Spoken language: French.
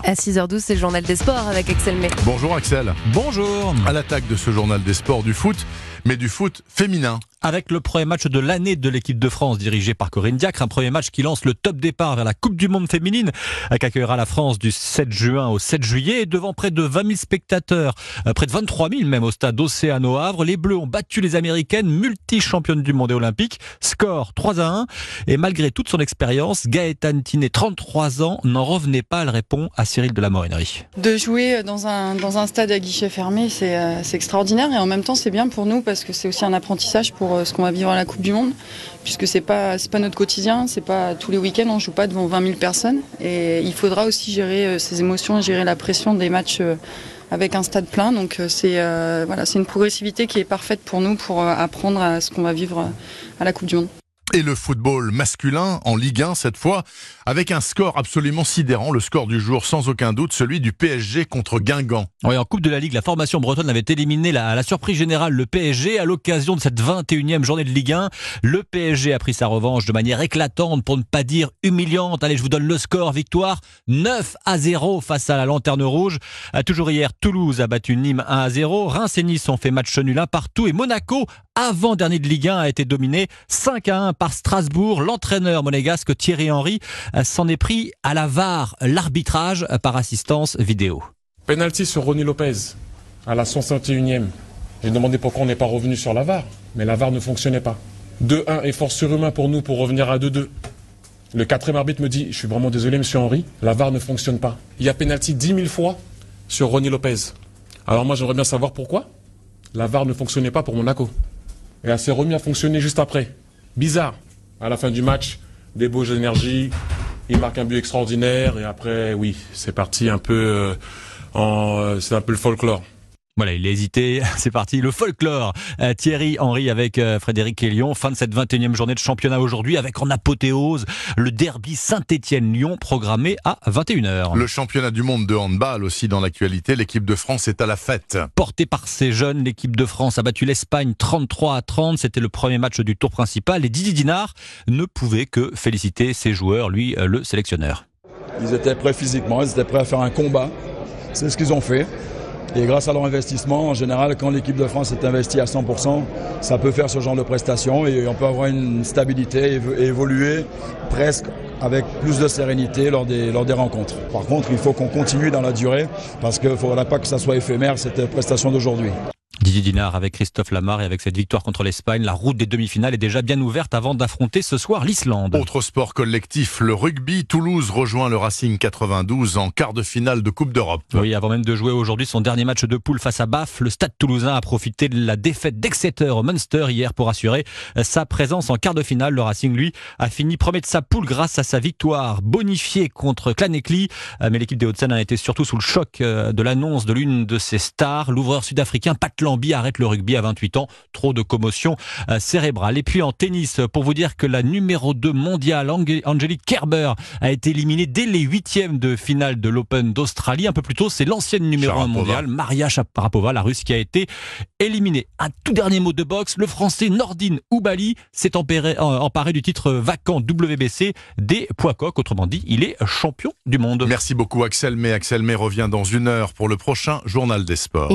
À 6h12, c'est le journal des sports avec Axel May. Bonjour Axel. Bonjour. À l'attaque de ce journal des sports du foot, mais du foot féminin. Avec le premier match de l'année de l'équipe de France dirigée par Corinne Diacre, un premier match qui lance le top départ vers la Coupe du Monde féminine qui accueillera la France du 7 juin au 7 juillet. Et devant près de 20 000 spectateurs, près de 23 000 même au stade Océano Havre, les Bleus ont battu les Américaines, multi-championnes du monde et olympique. Score 3-1. Et malgré toute son expérience, Gaëtane Thiné, 33 ans, n'en revenait pas. Elle répond à Cyril de la Morinerie. De jouer dans un stade à guichet fermé, c'est extraordinaire et en même temps c'est bien pour nous parce que c'est aussi un apprentissage pour ce qu'on va vivre à la Coupe du Monde, puisque c'est pas notre quotidien, c'est pas tous les week-ends, on joue pas devant 20 000 personnes et il faudra aussi gérer ces émotions, gérer la pression des matchs avec un stade plein. Donc c'est une progressivité qui est parfaite pour nous pour apprendre à ce qu'on va vivre à la Coupe du Monde. Et le football masculin en Ligue 1 cette fois, avec un score absolument sidérant, le score du jour sans aucun doute, celui du PSG contre Guingamp. Oui, en Coupe de la Ligue, la formation bretonne avait éliminé à la surprise générale le PSG à l'occasion de cette 21e journée de Ligue 1. Le PSG a pris sa revanche de manière éclatante, pour ne pas dire humiliante. Allez, je vous donne le score, victoire 9-0 face à la Lanterne Rouge. Toujours hier, Toulouse a battu Nîmes 1-0. Reims et Nice ont fait match nul un partout et Monaco, avant-dernier de Ligue 1, a été dominé 5-1 par Strasbourg. L'entraîneur monégasque Thierry Henry s'en est pris à la VAR, l'arbitrage par assistance vidéo. Penalty sur Ronny Lopez à la 161e. J'ai demandé pourquoi on n'est pas revenu sur la VAR, mais la VAR ne fonctionnait pas. 2-1, effort surhumain pour nous pour revenir à 2-2. Le quatrième arbitre me dit, je suis vraiment désolé monsieur Henry, la VAR ne fonctionne pas. Il y a penalty 10 000 fois sur Ronny Lopez. Alors moi j'aimerais bien savoir pourquoi la VAR ne fonctionnait pas pour Monaco. Et elle s'est remise à fonctionner juste après. Bizarre. À la fin du match, des beaux énergies, il marque un but extraordinaire et après, oui, c'est parti un peu c'est un peu le folklore. Voilà, il a hésité, c'est parti, le folklore. Thierry Henry avec Frédéric Hélion, fin de cette 21e journée de championnat aujourd'hui avec en apothéose le derby Saint-Étienne-Lyon programmé à 21h. Le championnat du monde de handball aussi dans l'actualité, l'équipe de France est à la fête. Portée par ses jeunes, l'équipe de France a battu l'Espagne 33-30, c'était le premier match du tour principal et Didier Dinard ne pouvait que féliciter ses joueurs, lui le sélectionneur. Ils étaient prêts physiquement, ils étaient prêts à faire un combat, c'est ce qu'ils ont fait. Et grâce à leur investissement, en général, quand l'équipe de France est investie à 100%, ça peut faire ce genre de prestations et on peut avoir une stabilité et évoluer presque avec plus de sérénité lors des rencontres. Par contre, il faut qu'on continue dans la durée parce qu'il ne faudra pas que ça soit éphémère, cette prestation d'aujourd'hui. Didier Dinard avec Christophe Lamar et avec cette victoire contre l'Espagne, la route des demi-finales est déjà bien ouverte avant d'affronter ce soir l'Islande. Autre sport collectif, le rugby. Toulouse rejoint le Racing 92 en quart de finale de Coupe d'Europe. Oui, avant même de jouer aujourd'hui son dernier match de poule face à Baf, le Stade Toulousain a profité de la défaite d'Exeter au Munster hier pour assurer sa présence en quart de finale. Le Racing, lui, a fini premier de sa poule grâce à sa victoire bonifiée contre Clanecli. Mais l'équipe des Hauts-de-Seine a été surtout sous le choc de l'annonce de l'une de ses stars, l'ouvreur sud-africain Pat Lambie arrête le rugby à 28 ans, trop de commotion cérébrale. Et puis en tennis, pour vous dire que la numéro 2 mondiale, Angelique Kerber, a été éliminée dès les 8e de finale de l'Open d'Australie. Un peu plus tôt, c'est l'ancienne numéro 1 mondiale, Maria Sharapova, la Russe, qui a été éliminée. Un tout dernier mot de boxe, le Français Nordine Oubaly s'est emparé du titre vacant WBC des poids coqs. Autrement dit, il est champion du monde. Merci beaucoup Axel May. Axel May revient dans 1 heure pour le prochain journal des sports.